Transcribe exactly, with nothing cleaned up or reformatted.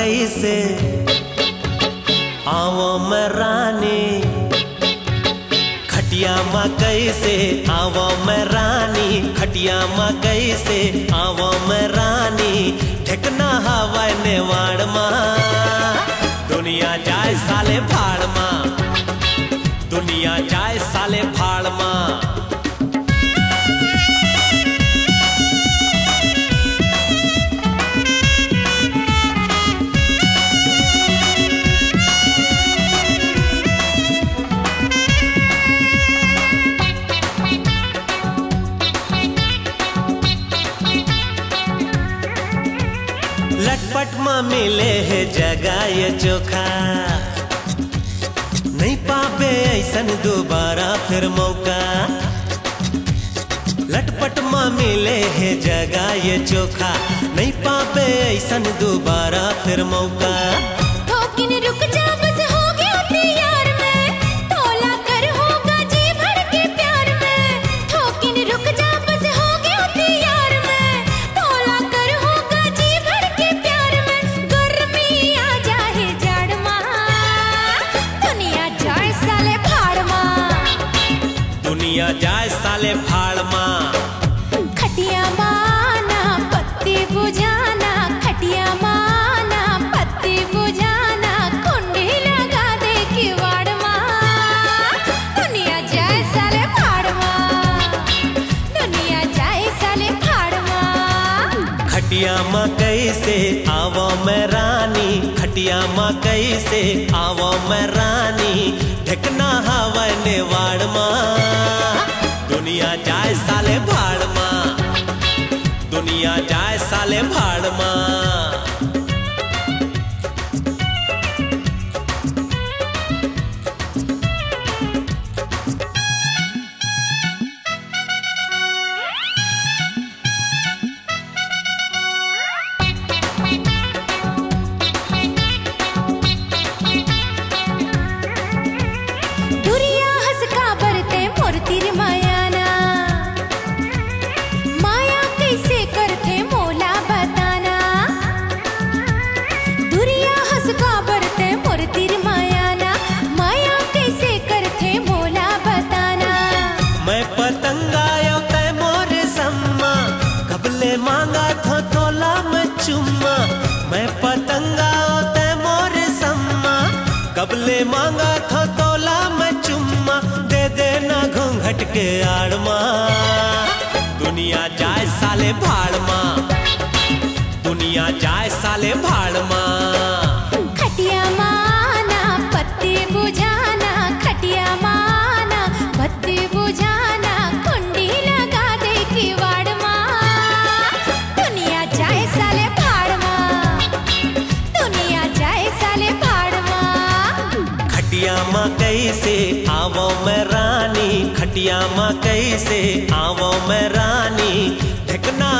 कैसे आवो मैं रानी, खटिया माँ कैसे आवो मैं रानी, खटिया माँ कैसे आवो मैं रानी, ठेकना हवाई नेवाड़ माँ, दुनिया जाए साले भाड़ माँ, दुनिया जाए साले भाड़ माँ। लटपट माँ मिले है जगह ये चोखा, नहीं पाबे ऐसन दोबारा फिर मौका। लटपट माँ मिले है जगह ये चोखा, नहीं पाबे ऐसन दोबारा फिर मौका। ठोकिन रुक जा बस हो गया तैयार में, तोला कर होगा जी भर के प्यार में। ठोकिन रुक जा बस हो गया तैयार में, तोला कर होगा जी भर के प्यार में। गर्मी आ जाए जाड़ माँ, दुनिया जाए साले भाड़ माँ, दुनिया जाए साले भाड़ माँ। खटिया माना पत्ती बुझाना, खटिया माना पत्ती बुझाना, कुंडी लगा दे किवाड़ माँ, दुनिया जाए साले भाड़ माँ, दुनिया जाए साले भाड़ माँ। खटिया माँ कैसे आवो मैं रानी, खटिया माँ कैसे आवो मैं रानी, ढकना हवाई नेवाड़ माँ, दुनिया जाए साले भाड़ माँ, दुनिया जाए साले भाड़ माँ। दुरिया हंस का बरते मोर तिर मायाना, माया कैसे करते मोला बताना। दुरिया हंस का बरते मोर तिर मायाना, माया कैसे करते मोला बताना। मैं पतंगा यो तय मोर सम्मा, कबले मांगा थो तोला मैं चुम्मा। मैं पतंगा यो तय मोर सम्मा, कबले मांगा थो तोला मैं चुम्मा। दे देना घूंघट के आड़ माँ, दुनिया जाए साले भाड़ माँ, दुनिया जाए साले भाड़ माँ। खटिया माना पत्ती बुझाना, खटिया माना पत्ती बुझाना, कुंडी लगा दे किवाड़ माँ, दुनिया जाए साले भाड़ माँ, दुनिया जाए साले भाड़ माँ। खटिया माँ कैसे आवो मैं रानी, खटिया माँ कैसे आवो मैं रानी, ढकना